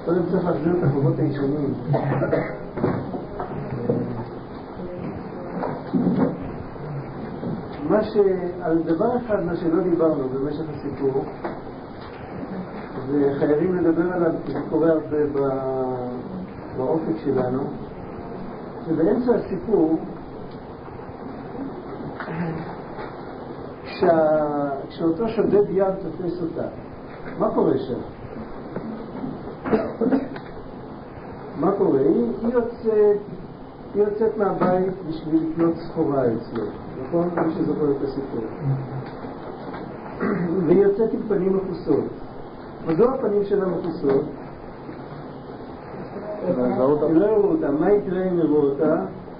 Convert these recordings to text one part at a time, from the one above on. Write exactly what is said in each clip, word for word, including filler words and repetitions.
קודם צריך להחזיר את החובות הישנים. מה ש... על דבר אחד, מה שלא דיברנו במשך הסיפור, וחייבים לדבר עליו, כי זה קורה הרבה ב... באופק שלנו, שבאמצע הסיפור, כשה... כשאותו שודד ים תופס אותה, מה קורה שם? מה קורה? היא, היא, יוצאת, היא יוצאת מהבית בשביל לקנות סחורה אצלו, נכון? מי שזוכר את הסיפור. והיא יוצאת עם פנים מחוסות. מדוע הפנים שלה מחוסות? לא יראו אותה. מה יקרה אם יראו אותה?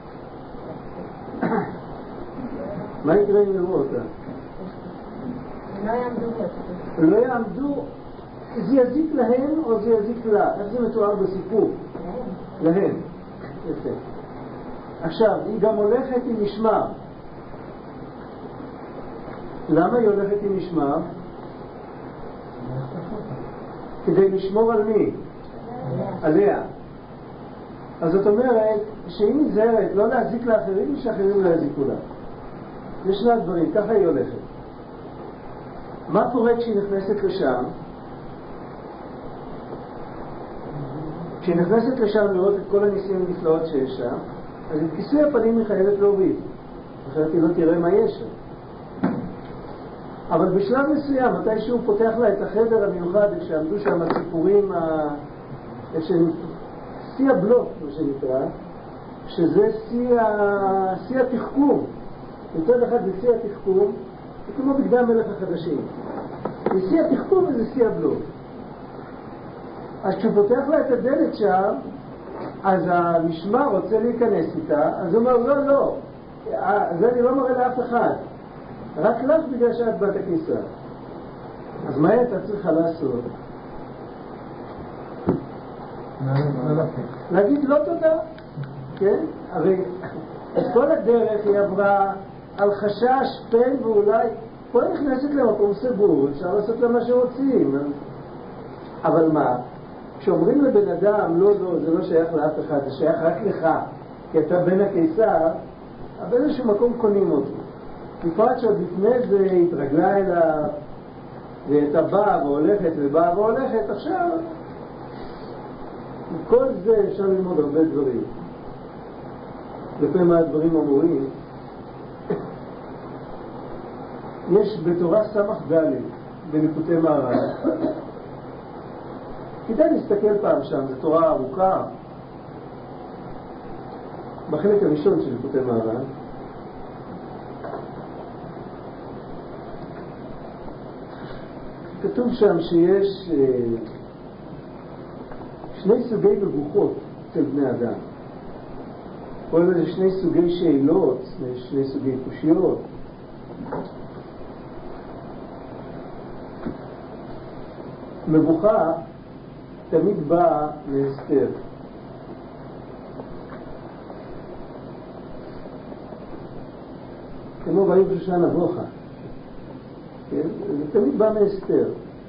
מה יקרה אם יראו אותה? לא יעמדו. לא יעמדו. זה יזיק להם או זה יזיק לה? איך זה מתואר בסיפור? להם. יפה. עכשיו, היא גם הולכת עם משמר. למה היא הולכת עם משמר? כדי לשמור על מי? עליה. אז זאת אומרת שהיא נזהרת לא להזיק לאחרים ושאחרים לא יזיקו לה. יש שני הדברים, ככה היא הולכת. מה קורה כשהיא נכנסת לשם? כשהיא נכנסת לשם לראות את כל הניסים הנפלאות שיש שם, אז את כיסוי הפנים היא חייבת להוריד, אחרת היא לא תראה מה יש שם. אבל בשלב מסוים, מתי שהוא פותח לה את החדר המיוחד, כשעמדו שם הסיפורים, שיא הבלוק, מה שנקרא, שזה שיא התחכום. מצד אחד זה שיא התחכום, זה כמו בגדי המלך החדשים. זה שיא התחכום וזה שיא הבלוק. אז כשהוא פותח לה את הדלת שם, אז המשמר רוצה להיכנס איתה, אז הוא אומר, לא, לא, זה אני לא מראה לאף אחד, רק לך בגלל שאת בת הכניסה. אז מה הייתה צריכה לעשות? להגיד לא תודה, כן? הרי את כל הדרך היא עברה על חשש, פן ואולי, פה נכנסת למקום סגור, אפשר לעשות לה מה שרוצים. אבל מה? כשאומרים לבן אדם, לא, לא, זה לא שייך לאף אחד, זה שייך רק לך, כי אתה בן הקיסר, אבל באיזשהו מקום קונים אותו. בפרט שעוד לפני זה התרגלה אליו, והייתה באה והולכת ובאה והולכת, עכשיו, כל זה אפשר ללמוד הרבה דברים. לפי מה הדברים אמורים, יש בתורה סמך ד' בליקוטי מהר"ל, כדאי להסתכל פעם שם, זו תורה ארוכה. בחלק הראשון של ליקוטי מהר"ל, כתוב שם שיש שני סוגי מבוכות אצל בני אדם. כל זה שני סוגי שאלות, שני סוגי קושיות. מבוכה תמיד באה לאסתר. כמו ביום שושן אבוכה. כן? זה תמיד בא מאסתר.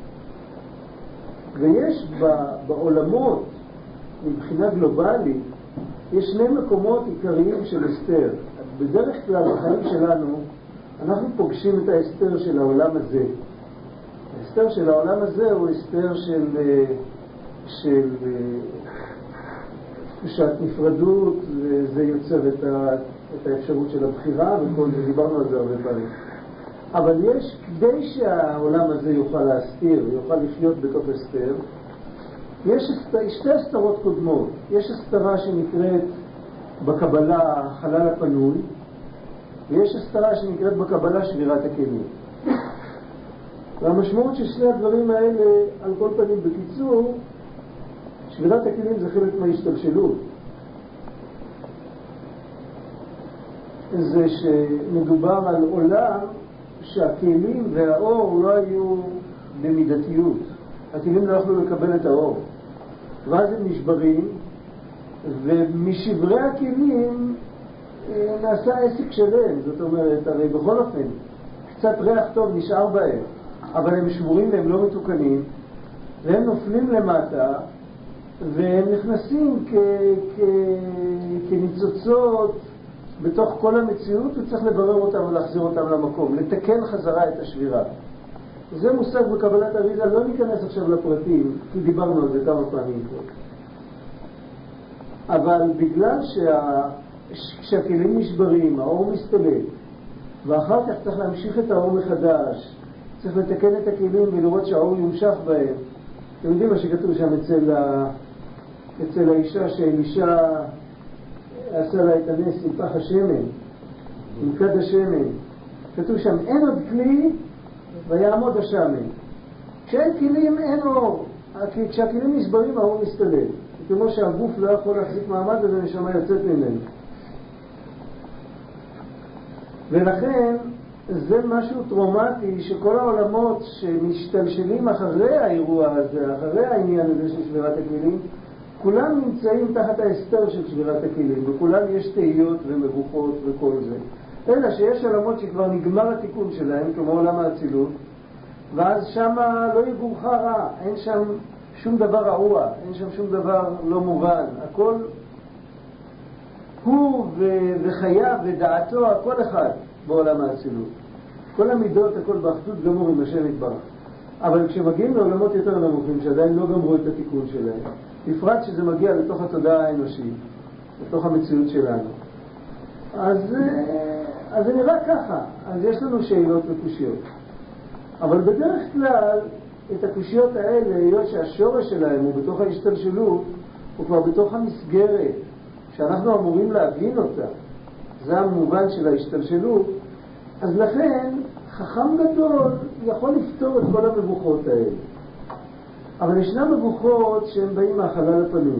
ויש בעולמות, מבחינה גלובלית, יש שני מקומות עיקריים של אסתר. בדרך כלל בחיים שלנו, אנחנו פוגשים את האסתר של העולם הזה. האסתר של העולם הזה הוא אסתר של, של תחושת נפרדות, וזה יוצר את, ה, את האפשרות של הבחירה, וכל זה, דיברנו על זה הרבה פעמים. אבל יש, כדי שהעולם הזה יוכל להסתיר, יוכל לחיות בתוך אסתר, יש שתי הסתרות קודמות. יש הסתרה שנקראת בקבלה החלל הפנוי, ויש הסתרה שנקראת בקבלה שבירת הכלים. והמשמעות של שני הדברים האלה, על כל פנים בקיצור, שבירת הכלים זה חלק מההשתלשלות. זה שמדובר על עולם שהכלים והאור לא היו במידתיות. הכלים לא יכלו לקבל את האור. ואז הם נשברים, ומשברי הכלים נעשה עסק שלם. זאת אומרת, הרי בכל אופן, קצת ריח טוב נשאר בהם, אבל הם שבורים והם לא מתוקנים, והם נופלים למטה, והם נכנסים כ, כ, כניצוצות בתוך כל המציאות, וצריך לברר אותם ולהחזיר אותם למקום, לתקן חזרה את השבירה. זה מושג בקבלת אריזה, לא ניכנס עכשיו לפרטים, כי דיברנו על זה כמה פעמים פה. אבל בגלל שה... כשהכלים נשברים, האור מסתלק, ואחר כך צריך להמשיך את האור מחדש, צריך לתקן את הכלים ולראות שהאור יומשך בהם. אתם יודעים מה שכתוב שם אצל, ה... אצל האישה, שאלישה עשה לה את הנס עם פח השמן, עם כד השמן. כתוב שם, אין עוד כלי ויעמוד השמן. כשאין כלים אין אור, כשהכלים נשברים האור מסתלק. כמו שהגוף לא יכול להחזיק מעמד וזה נשמה יוצאת ממנו. ולכן זה משהו טראומטי שכל העולמות שמשתלשלים אחרי האירוע הזה, אחרי העניין הזה של שבירת הכלים, כולם נמצאים תחת ההסתר של שבירת הכלים, וכולם יש תהיות ומבוכות וכל זה. אלא שיש עולמות שכבר נגמר התיקון שלהם, כמו עולם האצילות, ואז שם לא יגורך רע, אין שם שום דבר רעוע, אין שם שום דבר לא מובן. הכל הוא ו- וחייו ודעתו, הכל אחד בעולם האצילות. כל המידות, הכל באחדות גמור עם השם יתברך. אבל כשמגיעים לעולמות יותר נמוכים, שעדיין לא גמרו את התיקון שלהם, בפרט שזה מגיע לתוך התודעה האנושית, לתוך המציאות שלנו, אז, אז זה נראה ככה. אז יש לנו שאלות וקושיות. אבל בדרך כלל, את הקושיות האלה, היות שהשורש שלהם הוא בתוך ההשתלשלות, הוא כבר בתוך המסגרת, שאנחנו אמורים להבין אותה. זה המובן של ההשתלשלות. אז לכן, חכם גדול יכול לפתור את כל המבוכות האלה. אבל ישנם מבוכות שהם באים מהחלל הפנוי.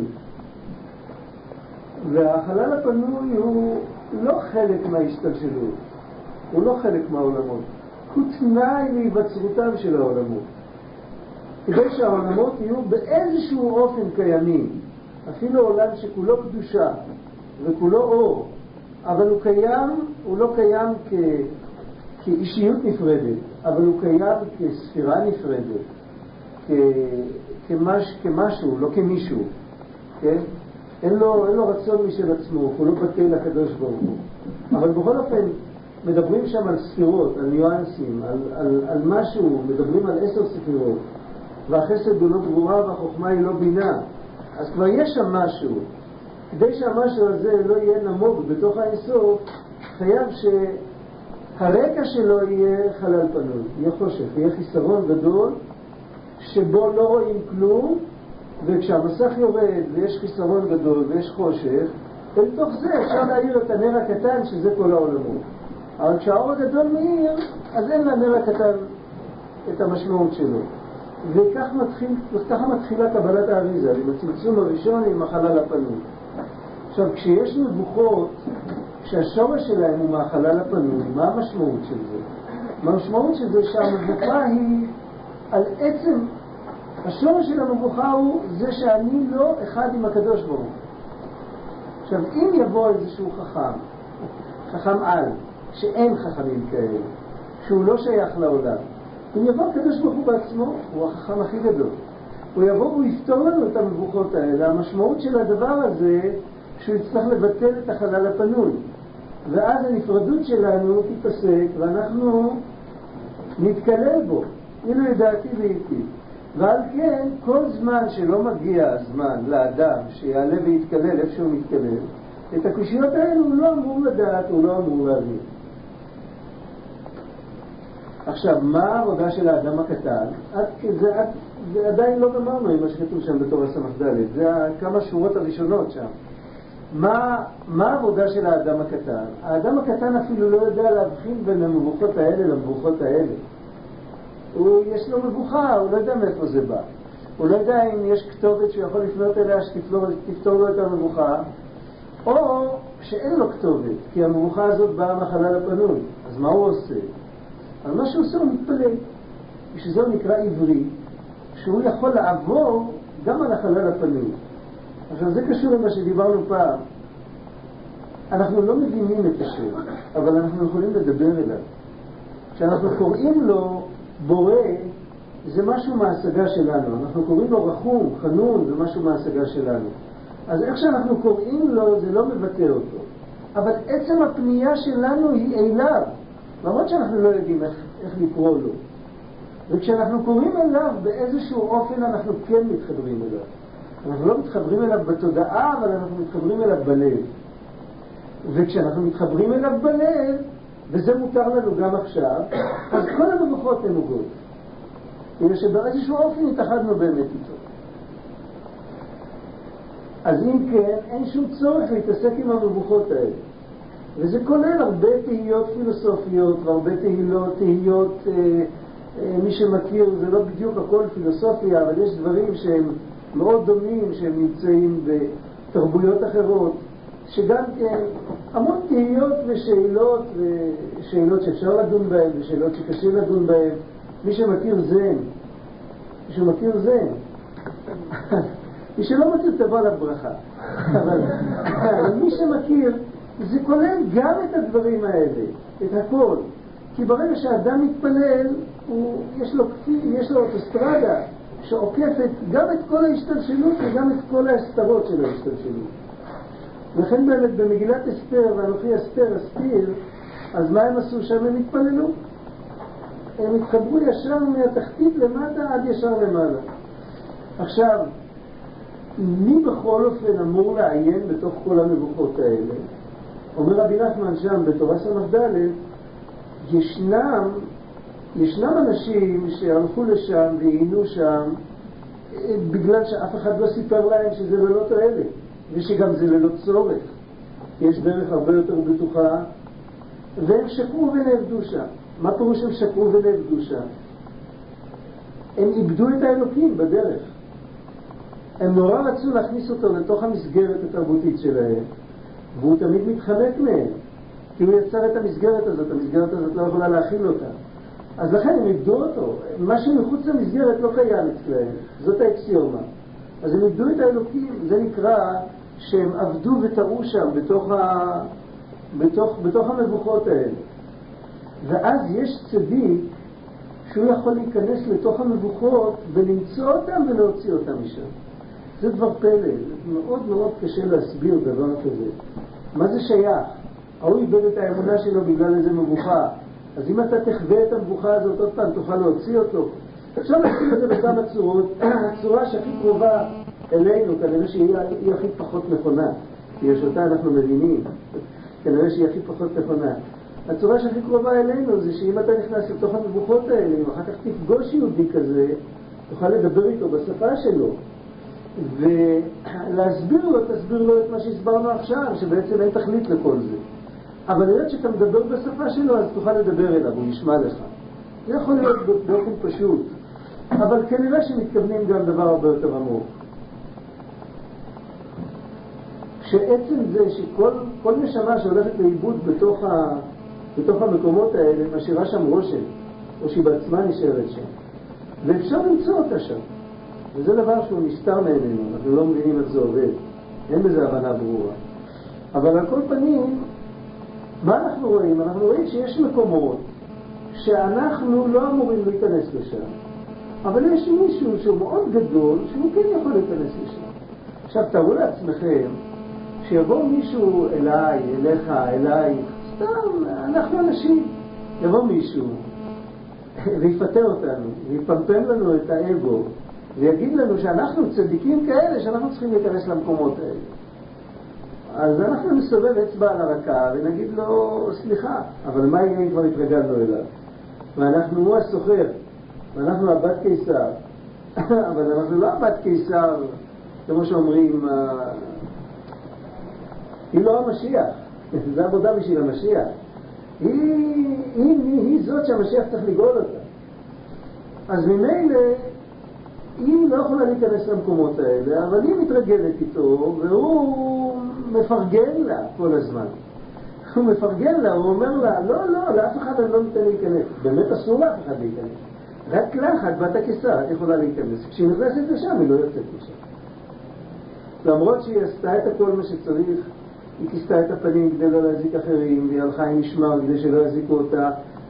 והחלל הפנוי הוא לא חלק מההשתלשלות. הוא לא חלק מהעולמות. הוא תנאי להיווצרותם של העולמות. כדי שהעולמות יהיו באיזשהו אופן קיימים. אפילו עולם שכולו קדושה וכולו אור, אבל הוא קיים, הוא לא קיים כ... כאישיות נפרדת, אבל הוא קיים כספירה נפרדת, כ... כמש... כמשהו, לא כמישהו, כן? אין לו, אין לו רצון משל עצמו, הוא לא בטל לקדוש ברוך הוא. אבל בכל אופן, מדברים שם על ספירות, על ניואנסים, על, על, על משהו, מדברים על עשר ספירות, והחסד הוא לא גבורה והחוכמה היא לא בינה. אז כבר יש שם משהו. כדי שהמשהו הזה לא יהיה נמוג בתוך האינסוף, חייב שהרקע שלו יהיה חלל פנוי, יהיה חושך, יהיה חיסרון גדול שבו לא רואים כלום, וכשהמסך יורד ויש חיסרון גדול ויש חושך, ולתוך זה אפשר להאיר את הנר הקטן שזה כל העולמות. אבל כשהאור הגדול מאיר, אז אין לנר הקטן את המשמעות שלו. וכך מתחיל, וככה מתחילה קבלת האריזה, עם הצמצום הראשון עם החלל הפנוי. עכשיו, כשיש מבוכות, כשהשורש שלהם הוא מהחלל הפנוי, מה המשמעות של זה? המשמעות של זה שהמבוכה היא על עצם, השורש של המבוכה הוא זה שאני לא אחד עם הקדוש ברוך הוא. עכשיו, אם יבוא איזשהו חכם, חכם על, שאין חכמים כאלה, שהוא לא שייך לעולם, אם יבוא הקדוש ברוך הוא בעצמו, הוא החכם הכי גדול. הוא יבוא והוא יפתור לנו את המבוכות האלה. המשמעות של הדבר הזה, שהוא יצטרך לבטל את החלל הפנוי. ואז הנפרדות שלנו תיפסק, ואנחנו נתקלל בו. אילו ידעתי ואיתי. ועל כן, כל זמן שלא מגיע הזמן לאדם שיעלה ויתקלל איפה שהוא מתקלל, את הקושיות האלה הוא לא אמור לדעת, הוא לא אמור להבין. עכשיו, מה העבודה של האדם הקטן? עד, זה, עד, זה עדיין לא גמרנו עם מה שכתוב שם בתור הסמכדלת. זה כמה שורות הראשונות שם. מה, מה העבודה של האדם הקטן? האדם הקטן אפילו לא יודע להבחין בין המבוכות האלה למבוכות האלה. הוא, יש לו מבוכה, הוא לא יודע מאיפה זה בא. הוא לא יודע אם יש כתובת שהוא יכול לפנות אליה שתפתור לו את המבוכה, או שאין לו כתובת, כי המבוכה הזאת באה מהחלל הפנוי. אז מה הוא עושה? אבל מה שהוא עושה הוא מתפלל. ושזה הוא נקרא עברי, שהוא יכול לעבור גם על החלל הפנוי. עכשיו זה קשור למה שדיברנו פעם. אנחנו לא מבינים את השם, אבל אנחנו יכולים לדבר אליו. כשאנחנו קוראים לו בורא, זה משהו מההשגה שלנו. אנחנו קוראים לו רחום, חנון, זה משהו מההשגה שלנו. אז איך שאנחנו קוראים לו, זה לא מבטא אותו. אבל עצם הפנייה שלנו היא אליו, למרות שאנחנו לא יודעים איך, איך לקרוא לו. וכשאנחנו קוראים אליו, באיזשהו אופן אנחנו כן מתחברים אליו. אנחנו לא מתחברים אליו בתודעה, אבל אנחנו מתחברים אליו בלב. וכשאנחנו מתחברים אליו בלב, וזה מותר לנו גם עכשיו, אז כל המבוכות הן נוגעות. כדי שבאיזשהו אופן התאחדנו באמת איתו. אז אם כן, אין שום צורך להתעסק עם המבוכות האלה. וזה כולל הרבה תהיות פילוסופיות, והרבה תהיות, תהיות אה, אה, מי שמכיר, זה לא בדיוק הכל פילוסופיה, אבל יש דברים שהם מאוד דומים, שהם נמצאים בתרבויות אחרות, שגם כן המון תהיות ושאלות, ושאלות שאפשר לדון בהן, ושאלות שקשה לדון בהן. מי שמכיר זן, מי שמכיר זן, מי שלא מכיר תבוא עליו ברכה. אבל, אבל מי שמכיר, זה כולל גם את הדברים האלה, את הכל. כי ברגע שהאדם מתפלל, הוא, יש לו, יש לו אוטוסטרדה שעוקפת גם את כל ההשתלשלות וגם את כל ההסתרות של ההשתלשלות. לכן באמת במגילת אסתר, ואנוכי אסתר אסתיר, אז מה הם עשו שם? הם התפללו. הם התחברו ישר מהתחתית למטה עד ישר למעלה. עכשיו, מי בכל אופן אמור לעיין בתוך כל המבוכות האלה? אומר רבי נחמן שם בתורה ס"ד, ישנם, ישנם אנשים שהלכו לשם ועיינו שם בגלל שאף אחד לא סיפר להם שזה ללא תועלת, ושגם זה ללא צורך. יש דרך הרבה יותר בטוחה, והם שקרו ונעבדו שם. מה פירוש הם שקרו ונעבדו שם? הם איבדו את האלוקים בדרך. הם נורא רצו להכניס אותו לתוך המסגרת התרבותית שלהם, והוא תמיד מתחמק מהם, כי הוא יצר את המסגרת הזאת, המסגרת הזאת לא יכולה להכיל אותה. אז לכן הם איבדו אותו. מה שמחוץ למסגרת לא קיים אצלהם, זאת האקסיומה. אז הם איבדו את האלוקים, זה נקרא שהם עבדו וטעו שם בתוך, ה... בתוך, בתוך המבוכות האלה. ואז יש צדיק שהוא יכול להיכנס לתוך המבוכות ולמצוא אותם ולהוציא אותם משם. זה דבר פלא, מאוד מאוד קשה להסביר דבר כזה. מה זה שייך? הוא איבד את האמונה שלו בגלל איזה מבוכה. אז אם אתה תחווה את המבוכה הזאת עוד פעם, תוכל להוציא אותו. אפשר להסביר את זה בכמה צורות. הצורה שהכי קרובה אלינו, כנראה שהיא הכי פחות נכונה. כי שאותה אנחנו מבינים. כנראה שהיא הכי פחות נכונה. הצורה שהכי קרובה אלינו זה שאם אתה נכנס לתוך המבוכות האלה, אם אחר כך תפגוש יהודי כזה, תוכל לדבר איתו בשפה שלו. ולהסביר לו, תסביר לו את מה שהסברנו עכשיו, שבעצם אין תכלית לכל זה. אבל נראה שאתה מדבר בשפה שלו, אז תוכל לדבר אליו, הוא ישמע לך. זה יכול להיות באופן פשוט. אבל כנראה שמתכוונים גם דבר הרבה יותר עמוק. שעצם זה שכל כל נשמה שהולכת לאיבוד בתוך, ה, בתוך המקומות האלה, משאירה שם רושם, או שהיא בעצמה נשארת שם. ואפשר למצוא אותה שם. וזה דבר שהוא נסתר מעינינו, אנחנו לא מבינים איך זה עובד. אין בזה הבנה ברורה. אבל על כל פנים, מה אנחנו רואים? אנחנו רואים שיש מקומות שאנחנו לא אמורים להיכנס לשם. אבל יש מישהו שהוא מאוד גדול, שהוא כן יכול להיכנס לשם. עכשיו תראו לעצמכם, שיבוא מישהו אליי, אליך, אליי, סתם, אנחנו אנשים. יבוא מישהו ויפטר אותנו, ויפמפם לנו את האגו, ויגיד לנו שאנחנו צדיקים כאלה, שאנחנו צריכים להיכנס למקומות האלה. אז אנחנו נסובב אצבע על הרקה ונגיד לו, סליחה, אבל מה אם כבר התרגלנו אליו? ואנחנו הוא הסוחר, ואנחנו הבת קיסר. אבל אנחנו לא הבת קיסר, כמו שאומרים, היא לא המשיח, זה עבודה בשביל המשיח. היא, היא, היא, היא זאת שהמשיח צריך לגאול אותה. אז ממילא, היא לא יכולה להיכנס למקומות האלה, אבל היא מתרגלת איתו, והוא מפרגן לה כל הזמן. הוא מפרגן לה, הוא אומר לה, לא, לא, לאף אחד אני לא ניתן להיכנס. באמת אסור לאף אחד להיכנס. רק לך, את בת הקיסר, את יכולה להיכנס. כשהיא נכנסת לשם, היא לא יוצאת לשם. למרות שהיא עשתה את הכל מה שצריך, היא כיסתה את הפנים כדי לא להזיק אחרים, והיא הלכה עם משמר כדי שלא יזיקו אותה,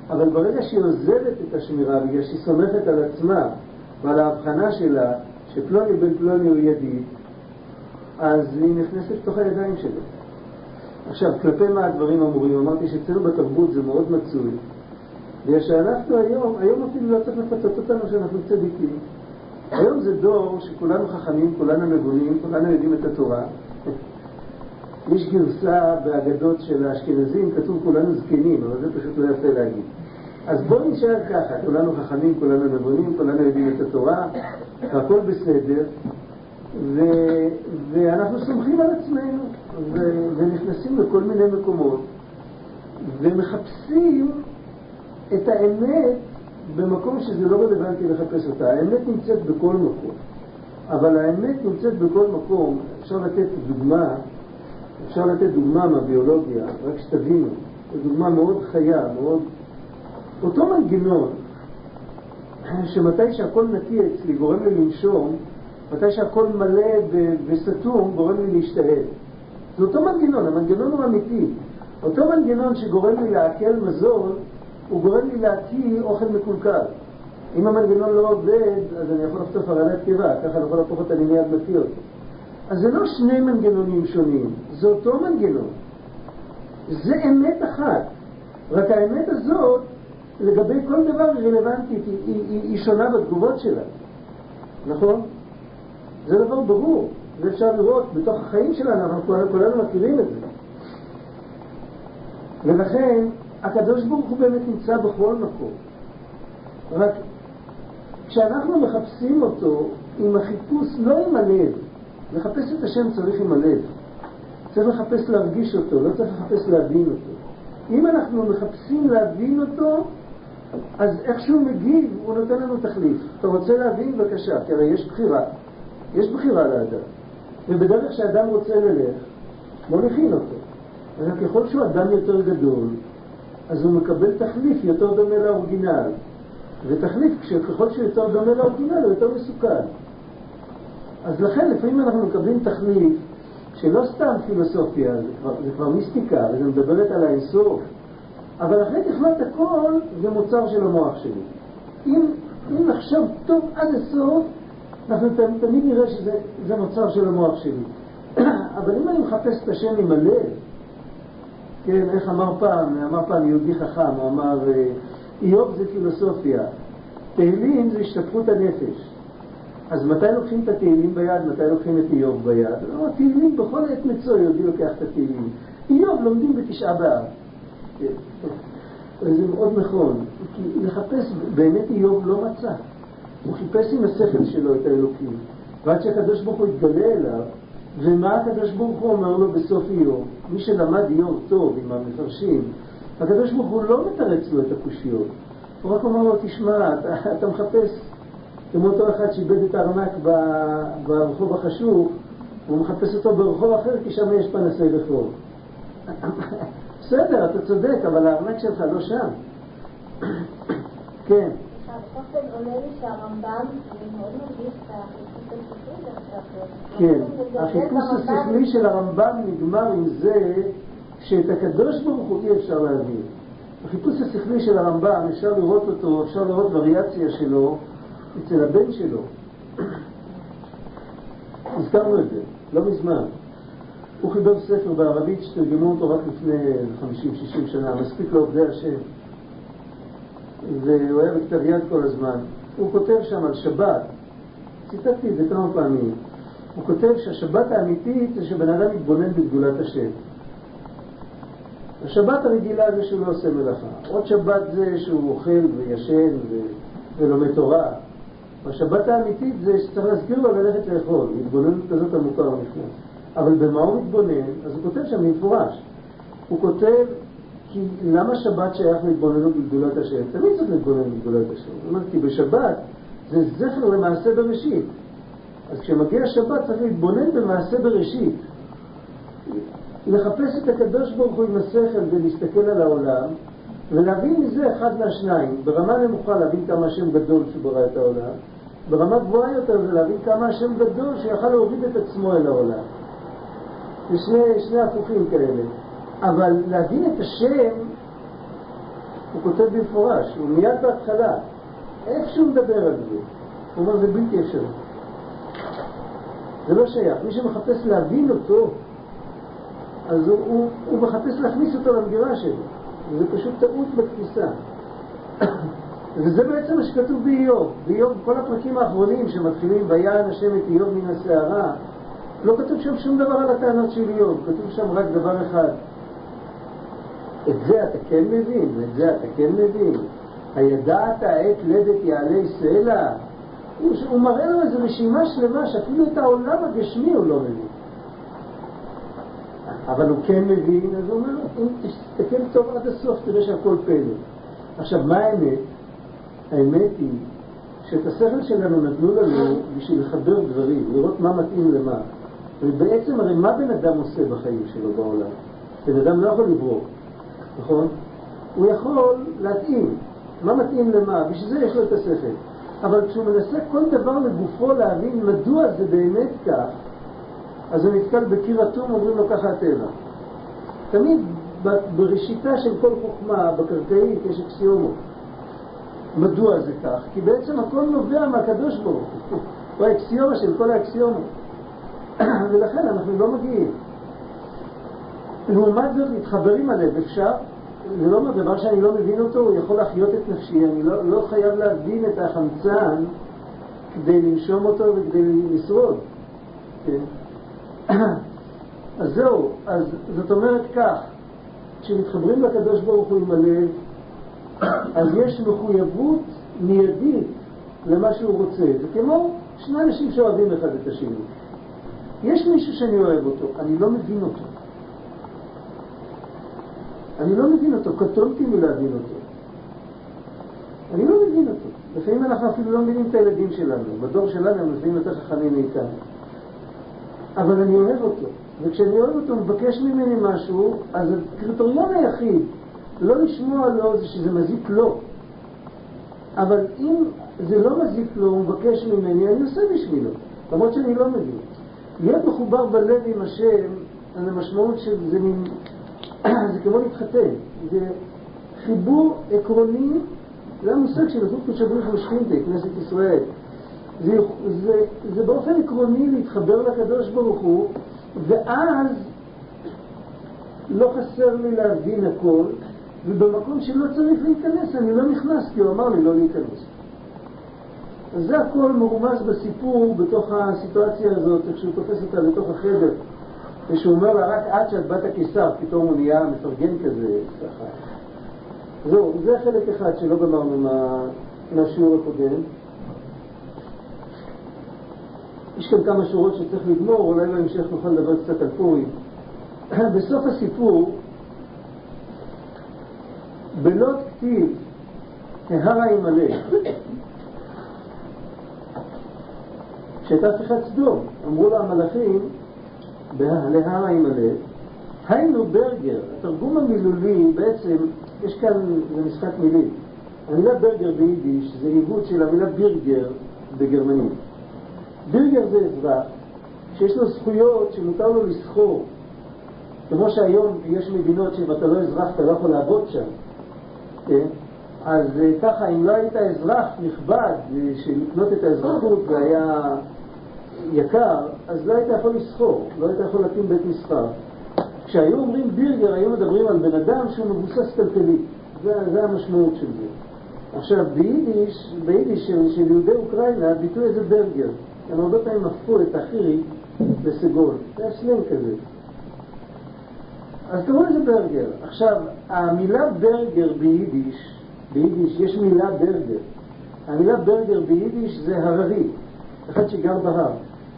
אבל ברגע שהיא עוזבת את השמירה, בגלל שהיא סומכת על עצמה ועל ההבחנה שלה, שפלוני בן פלוני הוא ידיד, אז היא נכנסת לתוך הידיים שלו. עכשיו, כלפי מה הדברים אמורים? אמרתי שאצלנו בתרבות זה מאוד מצוי. בגלל שאנחנו היום, היום אפילו לא צריך לפצות אותנו שאנחנו צדיקים. היום זה דור שכולנו חכמים, כולנו נבונים, כולנו יודעים את התורה. יש גרסה באגדות של האשכנזים, כתוב כולנו זקנים, אבל זה פשוט לא יפה להגיד. אז בואו נשאר ככה, כולנו חכמים, כולנו נבונים, כולנו יודעים את התורה, והכל בסדר, ו... ואנחנו סומכים על עצמנו, ו... ונכנסים לכל מיני מקומות, ומחפשים את האמת במקום שזה לא רלוונטי לחפש אותה. האמת נמצאת בכל מקום, אבל האמת נמצאת בכל מקום. אפשר לתת דוגמה, אפשר לתת דוגמה מהביולוגיה, רק שתבינו, זו דוגמה מאוד חיה, מאוד... אותו מנגנון, שמתי שהכל נקי אצלי גורם לי לנשום, מתי שהכל מלא וסתום גורם לי להשתהל. זה אותו מנגנון, המנגנון הוא אמיתי. אותו מנגנון שגורם לי להקל מזון, הוא גורם לי להקיא אוכל מקולקל. אם המנגנון לא עובד, אז אני יכול לחטוף הרעלת קיבה, ככה אני יכול להפוך אותה, אני מיד מקיא אותו. אז זה לא שני מנגנונים שונים, זה אותו מנגנון. זה אמת אחת. רק האמת הזאת, לגבי כל דבר רלוונטית, היא, היא, היא, היא שונה בתגובות שלה. נכון? זה דבר ברור. זה אפשר לראות בתוך החיים שלנו, אנחנו כולנו, כולנו מכירים את זה. ולכן, הקדוש ברוך הוא באמת נמצא בכל מקום. רק כשאנחנו מחפשים אותו עם החיפוש, לא עם הלב, לחפש את השם צריך עם הלב. צריך לחפש להרגיש אותו, לא צריך לחפש להבין אותו. אם אנחנו מחפשים להבין אותו, אז איכשהו מגיב, הוא נותן לנו תחליף. אתה רוצה להבין? בבקשה, כי הרי יש בחירה. יש בחירה לאדם. ובדרך שאדם רוצה ללך, מוליכים אותו. אבל ככל שהוא אדם יותר גדול, אז הוא מקבל תחליף יותר דומה לאורגינל. ותחליף, ככל שהוא יותר דומה לאורגינל, הוא יותר מסוכן. אז לכן, לפעמים אנחנו מקבלים תחליף, שלא סתם פילוסופיה, זה כבר, זה כבר מיסטיקה, וזה מדברת על האינסוף. אבל אחרי תכלת הכל, זה מוצר של המוח שלי. אם, אם נחשוב טוב עד הסוף, אנחנו תמיד נראה שזה מוצר של המוח שלי. אבל אם אני מחפש את השם עם הלב, כן, איך אמר פעם, אמר פעם יהודי חכם, הוא אמר, איוב זה פילוסופיה, תהילים זה השתפכות הנפש. אז מתי לוקחים את התהילים ביד, מתי לוקחים את איוב ביד? לא, תהילים בכל עת מצוי, יהודי לוקח את התהילים. איוב לומדים בתשעה באב. זה מאוד נכון, כי לחפש, באמת איוב לא מצא. הוא חיפש עם השכל שלו את האלוקים. ועד שהקדוש ברוך הוא התגלה אליו, ומה הקדוש ברוך הוא אומר לו בסוף איוב? מי שלמד איוב טוב עם המפרשים, הקדוש ברוך הוא לא מתרץ לו את הקושיות. הוא רק אומר לו, תשמע, אתה, אתה מחפש, כמו אותו אחד שאיבד את הארנק ברחוב החשוך, הוא מחפש אותו ברחוב אחר, כי שם יש פנסי רחוב. בסדר, אתה צודק, אבל הארנק שלך לא שם. כן. באופן עולה לי שהרמב"ם מאוד מרגיש את החיפוש השכלי. כן, החיפוש השכלי של הרמב"ם נגמר עם זה שאת הקדוש ברוך הוא אי אפשר להבין. החיפוש השכלי של הרמב"ם, אפשר לראות אותו, אפשר לראות וריאציה שלו אצל הבן שלו. הזכרנו את זה, לא מזמן. הוא חיבר ספר בערבית שתרגמו אותו רק לפני חמישים שישים שנה, מספיק לעובדי השם. והוא היה בכתב יד כל הזמן. הוא כותב שם על שבת, ציטטתי את זה כמה פעמים, הוא כותב שהשבת האמיתית זה שבן אדם מתבונן בגדולת השם. השבת הרגילה זה שהוא לא עושה מלאכה. עוד שבת זה שהוא אוכל וישן ו... ולומד תורה. השבת האמיתית זה שצריך להזכיר לו ללכת לאכול. התבוננות כזאת עמוקה הוא נכנס. אבל במה הוא מתבונן? אז הוא כותב שם במפורש. הוא כותב, כי למה שבת שייך להתבוננות בגדולת השם? תמיד צריך להתבונן בגדולת השם. זאת אומרת, כי בשבת זה זכר למעשה בראשית. אז כשמגיע שבת צריך להתבונן במעשה בראשית. לחפש את הקדוש ברוך הוא עם השכל ולהסתכל על העולם, ולהבין מזה אחד מהשניים. ברמה נמוכה להבין כמה השם גדול שברא את העולם, ברמה גבוהה יותר זה להבין כמה השם גדול שיכל להוריד את עצמו אל העולם. זה שני, שני הפוכים כאלה. אבל להבין את השם הוא כותב במפורש, הוא מיד בהתחלה, איך שהוא מדבר על זה? הוא אומר, זה בלתי אפשרי. זה לא שייך. מי שמחפש להבין אותו, אז הוא, הוא, הוא מחפש להכניס אותו למגירה שלו. זה פשוט טעות בתפיסה. וזה בעצם מה שכתוב באיוב. באיוב, כל הפרקים האחרונים שמתחילים, ויען השם את איוב מן הסערה, לא כתוב שם שום דבר על הטענות של איוב, כתוב שם רק דבר אחד. את זה אתה כן מבין, ואת זה אתה כן מבין. הידעת עת לדת יעלי סלע. הוא, הוא מראה לו איזו רשימה שלמה שאפילו את העולם הגשמי הוא לא מבין. אבל הוא כן מבין, אז הוא אומר, אם תסתכל טוב עד הסוף תראה שהכל פלא. עכשיו, מה האמת? האמת היא שאת השכל שלנו נתנו לנו בשביל לחבר דברים, לראות מה מתאים למה. ובעצם הרי מה בן אדם עושה בחיים שלו בעולם? בן אדם לא יכול לברוק, נכון? הוא יכול להתאים. מה מתאים למה? בשביל זה יש לו את השכל. אבל כשהוא מנסה כל דבר לגופו להבין מדוע זה באמת כך, אז הוא נתקל בקיר אטום, אומרים לו ככה הטבע. תמיד בראשיתה של כל חוכמה, בקרקעית, יש אקסיומות. מדוע זה כך? כי בעצם הכל נובע מהקדוש ברוך הוא. הוא האקסיומה של כל האקסיומות. ולכן אנחנו לא מגיעים. לעומת זאת, להתחברים עליו אפשר. זה לא דבר שאני לא מבין אותו, הוא יכול להחיות את נפשי. אני לא, לא חייב להבין את החמצן כדי לנשום אותו וכדי לשרוד. כן? אז זהו, אז זאת אומרת כך, כשמתחברים לקדוש ברוך הוא עם הלב, אז יש מחויבות מיידית למה שהוא רוצה. זה כמו שני אנשים שאוהבים אחד את השני. יש מישהו שאני אוהב אותו, אני לא מבין אותו. אני לא מבין אותו, קטונתי מלהבין אותו. אני לא מבין אותו. לפעמים אנחנו אפילו לא מבינים את הילדים שלנו. בדור שלנו הם מבינים יותר חכמים מאיתנו. אבל אני אוהב אותו. וכשאני אוהב אותו, מבקש ממני משהו, אז הקריטריון היחיד לא לשמוע לו זה שזה מזיק לו. אבל אם זה לא מזיק לו, הוא מבקש ממני, אני עושה בשבילו. למרות שאני לא מבין. להיות מחובר בלב עם השם, על המשמעות של זה מין... זה כמו להתחתן. זה חיבור עקרוני, זה המושג של הזוג כשבריך ושכינתה, כנסת ישראל. זה, זה, זה באופן עקרוני להתחבר לקדוש ברוך הוא, ואז לא חסר לי להבין הכל, ובמקום שלא צריך להיכנס, אני לא נכנס, כי הוא אמר לי לא להיכנס. אז זה הכל מרומז בסיפור, בתוך הסיטואציה הזאת, כשהוא תופס אותה לתוך החדר, ושהוא אומר לה, רק עד שאת בת הקיסר, פתאום הוא נהיה מפרגן כזה, ככה. זהו, זה חלק אחד שלא גמרנו מה, מהשיעור הקודם. יש כאן כמה שורות שצריך לגמור, אולי בהמשך נוכל לדבר קצת על פורים. בסוף הסיפור, בלוט כתיב, ההרה ימלא, שהייתה שיחת סדום, אמרו לה המלאכים, להרה ימלא, היינו ברגר, התרגום המילולי בעצם, יש כאן, זה משחק מילים. המילה ברגר ביידיש זה עיבוד של המילה בירגר בגרמנית. בירגר זה אזרח שיש לו זכויות שמותר לו לסחור. כמו שהיום יש מדינות שאם אתה לא אזרח אתה לא יכול לעבוד שם. כן? אז ככה, אם לא היית אזרח נכבד שלקנות את האזרחות זה היה יקר, אז לא היית יכול לסחור, לא היית יכול להקים בית מסחר. כשהיו אומרים בירגר, היו מדברים על בן אדם שהוא מבוסס כלכלית. זה, זה המשמעות של זה. עכשיו, ביידיש, ביידיש של, של יהודי אוקראינה, ביטוי איזה ברגר. הם הרבה פעמים הפכו את החירי לסגול. זה היה שלם כזה. אז קראו לזה ברגר. עכשיו, המילה ברגר ביידיש, ביידיש יש מילה ברגר. המילה ברגר ביידיש זה הררי, אחד שגר בהר.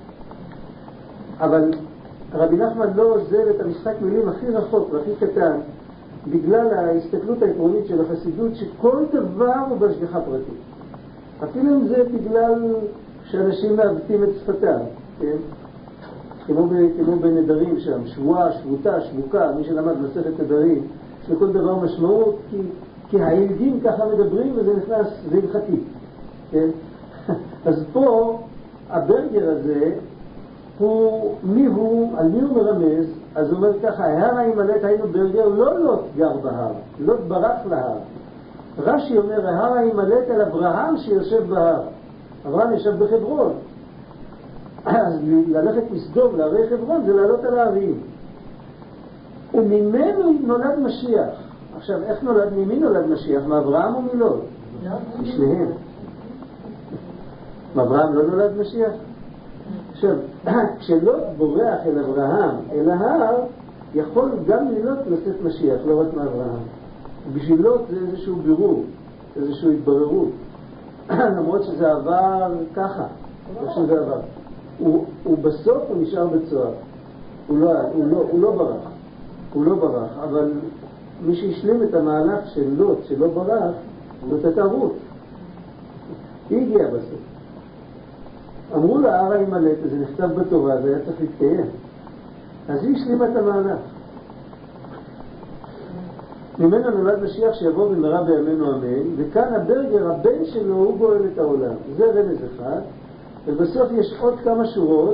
אבל רבי נחמן לא עוזב את המשחק מילים הכי רחוק והכי קטן, בגלל ההסתכלות העקרונית של החסידות, שכל דבר הוא בהשגחה פרטית. אפילו אם זה בגלל שאנשים מעוותים את שפתם, כן? כמו, ב, כמו בנדרים שם, שבועה, שבותה, שבוקה, מי שלמד מסכת נדרים, יש לכל דבר משמעות, כי, כי הילדים ככה מדברים וזה נכנס, זה הלכתי, כן? אז פה, הברגר הזה, הוא, מי הוא, על מי הוא מרמז? אז הוא אומר ככה, ההר הימלט היינו ברגר, לא לוט גר בהר, לוט ברח להר. רש"י אומר, ההר הימלט על אברהם שיושב בהר. אברהם יושב בחברון. אז ללכת מסדום לערי חברון זה לעלות על ההרים. וממנו נולד משיח. עכשיו, איך נולד? ממי נולד משיח? מאברהם או מלוד? משניהם. מאברהם לא נולד משיח? עכשיו, כשלוט בורח אל אברהם, אל ההר, יכול גם ללוט לשאת משיח, לא רק מאברהם. בשביל לוט זה איזשהו בירור, איזשהו התבררות. למרות שזה עבר ככה, איך שזה עבר. הוא, הוא בסוף הוא נשאר בצוהר. הוא לא, הוא לא, הוא לא ברח. הוא לא ברח, אבל מי שהשלים את המהלך של לוט, שלא ברח, זאת הייתה רות. היא הגיעה בסוף. אמרו לה, ההר הימלט, זה נכתב בתורה, זה היה צריך להתקיים. אז היא השלימה את המהלך. ממנו נולד משיח שיבוא במהרה בימינו אמן, וכאן הברגר, הבן שלו, הוא גואל את העולם. זה רמז אחד. ובסוף יש עוד כמה שורות.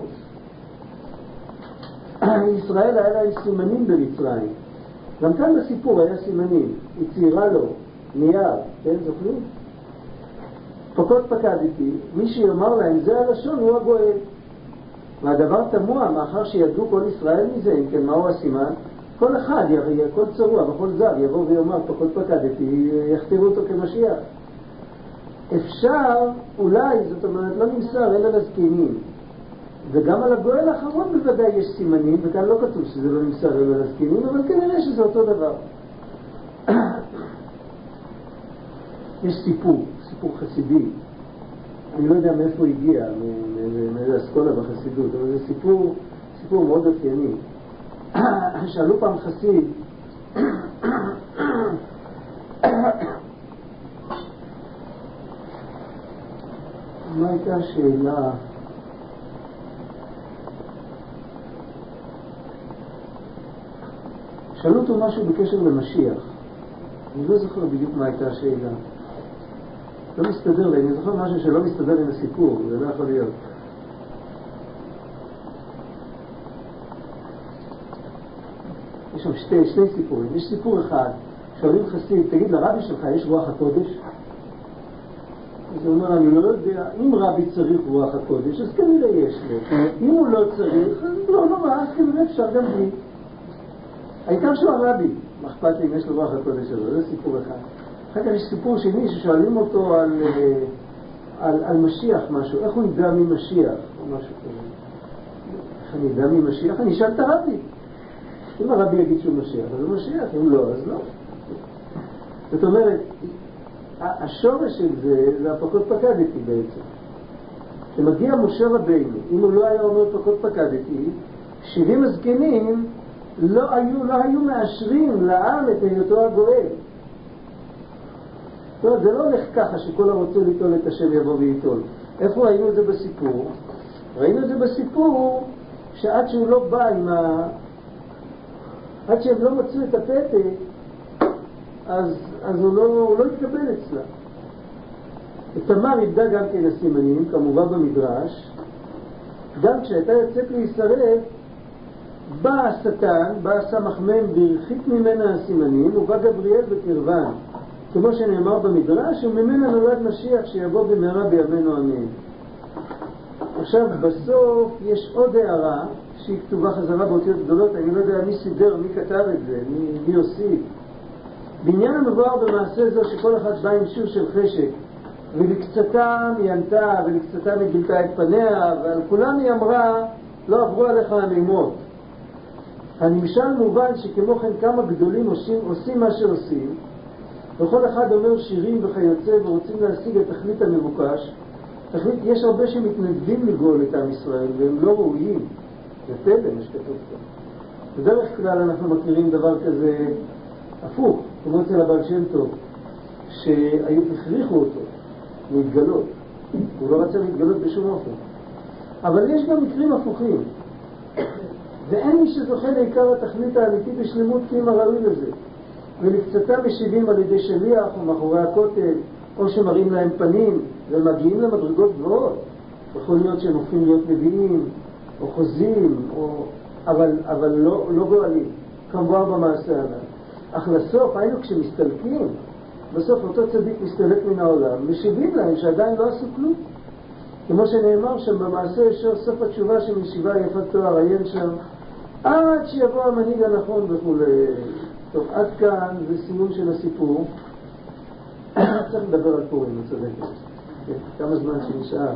ישראל היה להם סימנים במצרים. גם כאן בסיפור היה סימנים. היא ציירה לו נייר, כן, זוכרים? פקוד פקדתי, מי שיאמר להם זה הלשון הוא הגואל. והדבר תמוה, מאחר שידעו כל ישראל מזה, אם כן, מהו הסימן? כל אחד, כל צרוע וכל זר יבוא ויאמר פקוד פקדתי, יכתיבו אותו כמשיח. אפשר, אולי, זאת אומרת, לא נמסר אלא לזקנים. וגם על הגואל האחרון בוודאי יש סימנים, וכאן לא כתוב שזה לא נמסר אלא לזקנים, אבל כנראה שזה אותו דבר. יש סיפור, סיפור חסידי. אני לא יודע מאיפה הוא הגיע, מאיזה אסכולה בחסידות, אבל זה סיפור, סיפור מאוד אופייני. שאלו פעם חסיד, מה הייתה השאלה? שאלו אותו משהו בקשר למשיח. אני לא זוכר בדיוק מה הייתה השאלה. לא מסתדר לי, אני זוכר משהו שלא מסתדר עם הסיפור, זה לא יכול להיות. יש שם שתי, שני סיפורים. יש סיפור אחד, שואלים חסיד, תגיד לרבי שלך, יש רוח הקודש? אז הוא אומר, אני לא יודע, אם רבי צריך רוח הקודש, אז כנראה יש לו. אם הוא לא צריך, אז לא נורא, אז כנראה אפשר גם בלי. העיקר שהוא הרבי, מה אכפת לי אם יש לו רוח הקודש שלו, זה סיפור אחד. אחר כך יש סיפור שני ששואלים אותו על, על, על משיח משהו, איך הוא ידע ממשיח או משהו כזה. איך אני ידע ממשיח? אני אשאל את הרבי. אם הרבי יגיד שהוא משיח, אז הוא משיח, אם לא, אז לא. זאת אומרת, השורש של זה, זה הפקוד פקדתי בעצם. כשמגיע משה רבינו, אם הוא לא היה אומר פקוד פקדתי, שבעים הזקנים לא היו, לא היו מאשרים לעם את היותו הגואל. זאת אומרת, זה לא הולך ככה שכל הרוצה ליטול את השם יבוא ויטול. איפה ראינו את זה בסיפור? ראינו את זה בסיפור שעד שהוא לא בא עם ה... עד שהם לא מצאו את הפתק, אז, אז הוא, לא, הוא לא התקבל אצלה. ותמר ידע גם כן הסימנים, כמובן במדרש. גם כשהייתה יוצאת להישרף, בא השטן, בא הסמך מם והרחיק ממנה הסימנים, ובא גבריאל בקרבן. כמו שנאמר במדרש, וממנה נולד משיח שיבוא במהרה בימינו אמן. עכשיו בסוף יש עוד הערה שהיא כתובה חזרה באותיות גדולות, אני לא יודע מי סידר, מי כתב את זה, מי, מי הוסיף. בעניין המבואר במעשה זו שכל אחד בא עם שיר של חשק, ולקצתם היא ענתה, ולקצתם היא גילתה את פניה, ועל כולם היא אמרה, לא עברו עליך המימות. הנמשל מובן שכמו כן כמה גדולים עושים, עושים מה שעושים, וכל אחד אומר שירים וכיוצא ורוצים להשיג את תכלית המבוקש. תכלית, יש הרבה שמתנדבים לגאול את עם ישראל, והם לא ראויים. זה פלא, מה שכתוב פה. בדרך כלל אנחנו מכירים דבר כזה הפוך, כמו אצל הבעל שם טוב, שהיו הכריחו אותו להתגלות. הוא לא רצה להתגלות בשום אופן. אבל יש גם מקרים הפוכים. ואין מי שזוכה לעיקר התכלית האמיתית בשלמות כי אם הראוי לזה. ולקצתם משיבים על ידי שליח או מאחורי הכותל, או שמראים להם פנים ומגיעים למדרגות גבוהות. יכול להיות שהם הופכים להיות נביאים, או חוזים, או... אבל, אבל לא, לא גואלים, כמובן במעשה הזה. אך לסוף, היינו כשמסתלקים, בסוף אותו צדיק מסתלק מן העולם, משיבים להם שעדיין לא עשו כלום. כמו שנאמר שם במעשה ישר סוף התשובה של ישיבה יפת תואר, עיין שם, עד שיבוא המנהיג הנכון וכו'. טוב, עד כאן זה סיום של הסיפור. צריך לדבר על פורים, הצדקת. כמה זמן שנשאר.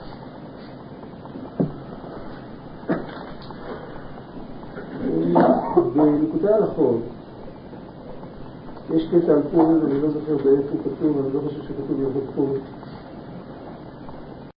בליקוטי ההלכות יש קטע על פורים, אני לא זוכר באיפה הוא כתוב, אני לא חושב שכתוב יבוא פורים.